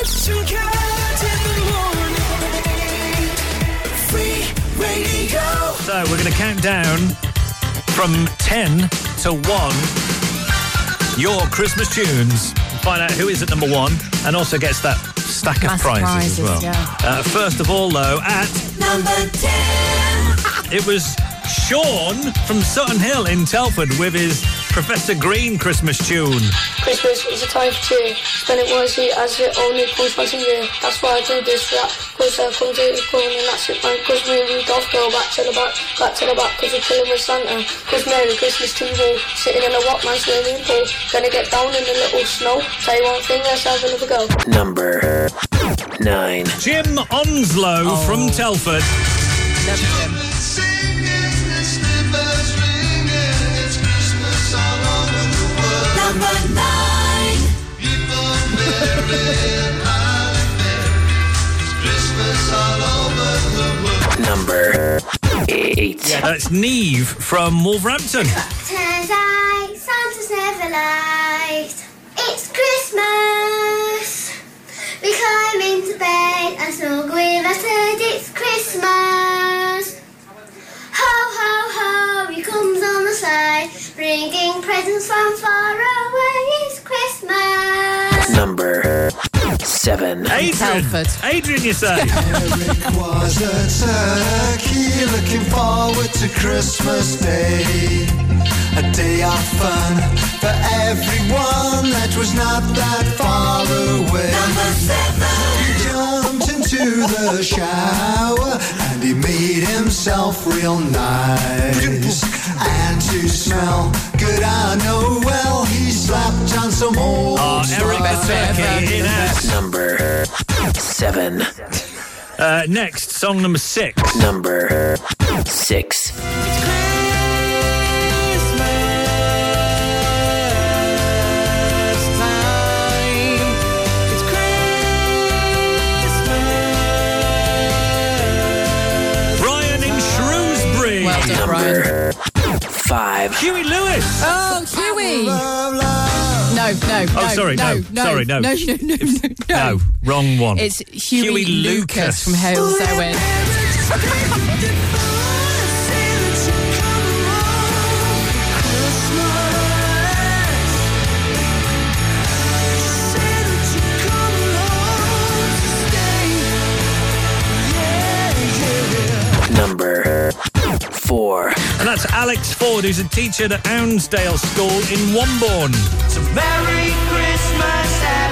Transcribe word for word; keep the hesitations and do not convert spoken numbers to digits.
So we're going to count down from ten to one your Christmas tunes. Find out who is at number one and also gets that stack Mass of prizes, prizes as well. yeah. Uh, first of all, though, at Number ten. it was Sean from Sutton Hill in Telford with his Professor Green Christmas tune. Christmas is a time for cheer. Spend it wisely as it only comes once a year. That's why I do this rap. Cause I come to the corner and that's it, man. Cause we and Rudolph go back to the back, back to the back. Cause we're chilling with Santa. Cause Merry Christmas to you all. Sitting in a Walkman swimming pool. Gonna get down in the little snow. Tell you one thing, let's have another go. Number nine. Jim Onslow Oh. from Telford. Love him. Number nine. Number eight. That's Neve from Wolverhampton. Turns out Santa's never lied. It's Christmas. We climb into bed and snuggle with our third. It's Christmas. Ho, ho, ho, he comes on the sleigh, bringing presents from far away. It's Christmas. Number seven. Adrian. Telford. Adrian, you say? Eric was a turkey looking forward to Christmas Day. A day of fun for everyone that was not that far away. Number seven. He jumped into the shower and he made himself real nice. And to smell good, I know well, he slapped on some old Oh, Eric the spice. Turkey in us. Number seven. Uh, next, song number six. Number six. Brian in Shrewsbury. Well done, Brian. Number five. Huey Lewis. Oh, Huey! No, no, no. Oh, sorry, no, no. sorry, no. No, no, no, no. No, wrong one. It's Huey, Huey Lucas. Lucas. from Hales Owen. Number four. And that's Alex Ford, who's a teacher at Ounsdale School in Wombourne. So Merry Christmas,